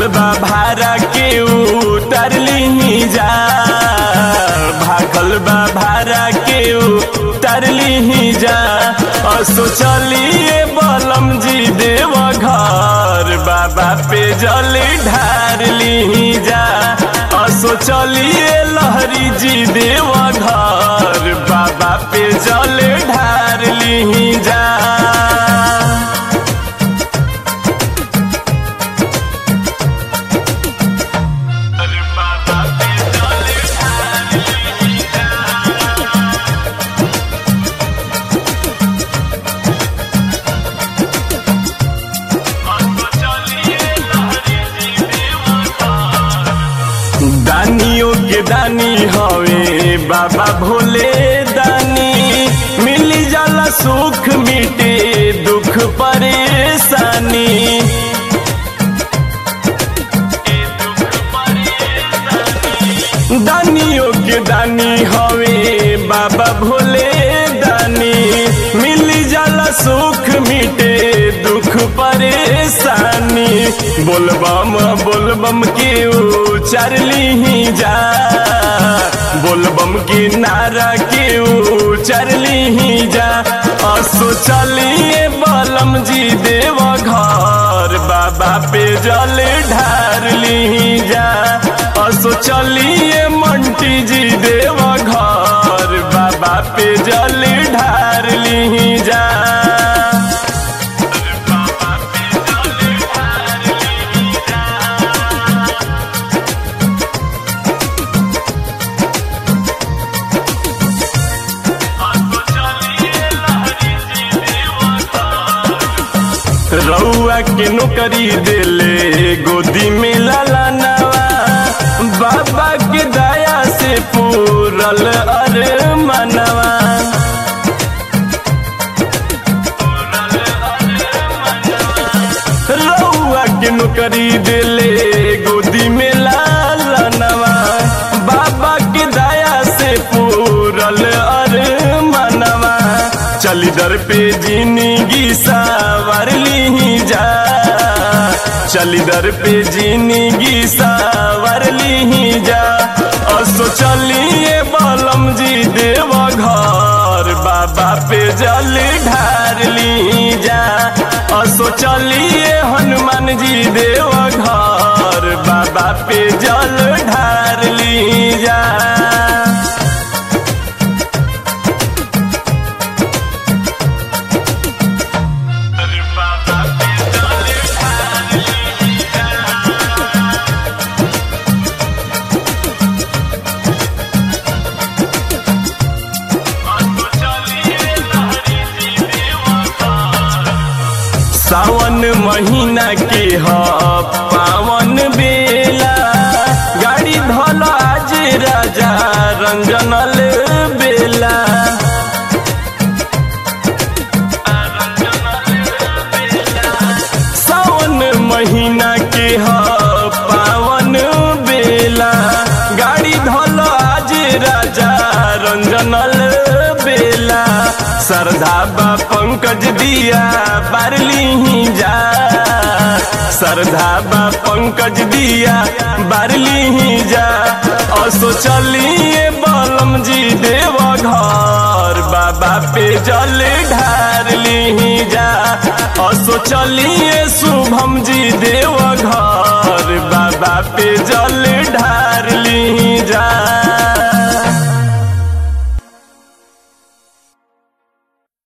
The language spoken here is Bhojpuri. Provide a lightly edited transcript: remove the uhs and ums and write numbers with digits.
भागल बा भारा के उतर ली जा, भागल बा भारा के उतर ली जा। असो चलिए बलम जी देव घर, बाबा पे जल ढार ली जा। असो चलिए लहरी जी देव घर, बाबा पे जल ढार ली जा। दानियों के दानी हवे बाबा भोले दानी, मिली जाला सुख मिटे दुख परेशानी। दानियों के दानी हवे बाबा भोले दानी, मिली जाला सुख मिटे दुख परेशानी। बोलबम बोलबम के उचार ली जा, बोलबम की नारा के उचार ली जा। असो चलिए बलम जी देव घर, बाबा पे जल ढार ली जा। असो चलिए मंटी जी देव घर, बाबा पे जल ढार ली जा। रउआ के नौकरी देले गोदी में लाला नवा, बाबा के दया से पूरल अरे मनवा। रउआ के नौकरी देले गोदी में लाला नवा, बाबा के दया से पूरल अरे मनवा। चली दर पे जिंदगी सवार ली जा, चली दर पे जिंदगी सवार ली जा। असो चलिए बलम जी देव घर, बाबा पे जल ढार ली जा। असो चलिए हनुमान जी देव घर, बाबा पे जल ढार ली जा। सावन महीना के ह पावन बेला, गाड़ी धल आज राजा रंजनल बेला। सावन महीना के ह पावन बेला, गाड़ी धल आज राजा रंजनल बेला। श्रद्धा बा पंकज दिया बार ली जा, श्रद्धा बा पंकज दिया बार ली जा। असो चलिए बलम जी देव घर, बाबा पे जल ढार ली जा। असो चलिए शुभम जी देव घर, बाबा पे जल ढार